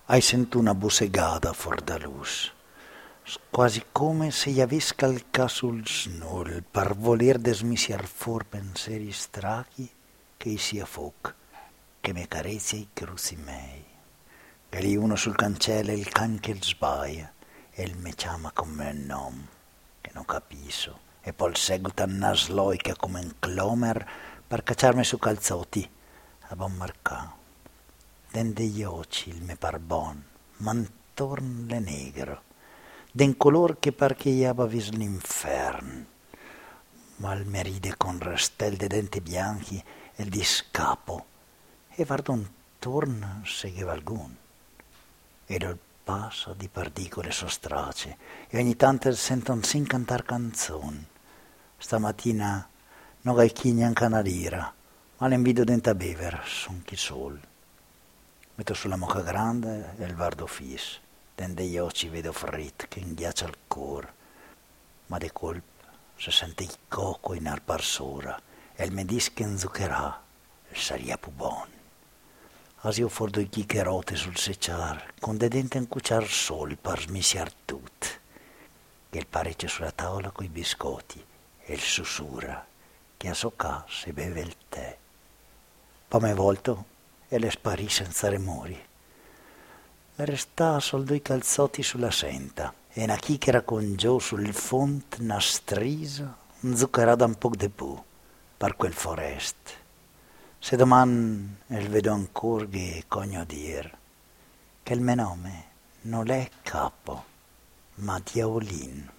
Hai sentito una bussegada fuori da luz, quasi come se gli avessi calcato sul snoll per voler desmisiar fuori pensieri strachi che sia foc, che mi carezia i cruci miei. E lì uno sul cancello il can che sbaia e mi chiama come un nome che non capisco e poi seguita una sloica come un clomer per cacciarmi su calzotti a buon marcà. Den degli occhi il me par bon, ma intorno le negro, den color che par che io aveva visto l'inferno, ma il me ride con rastel de denti bianchi e di scapo, e guardo intorno se che valgun. Ed il passo di particole sostrace, e ogni tanto sento un sin cantar canzone. Stamattina non hai chi neanche una lira, ma l'invidio dentro a bever, son chi sol. Metto sulla moca grande e il guardo fisso, dentro gli occhi vedo frit che inghiaccia il cuore, ma di colpo si sente il cocco in arpar sora e il medis che inzuccherà e saria più buono. Asi ho fuori due chiccherote sul secciar, con dei denti in cucciar soli per smisiar tutto, che il parecchio sulla tavola coi biscotti e il sussurra che a socca si beve il tè. Poi mi volto e le sparì senza remori. Resta solo due calzotti sulla senta e una chicchera con giù sul font nastriso, zuccherata un po' di più per quel forest. Se domani il vedo ancora che cogno dir che il mio nome non è Capo, ma Diaolin.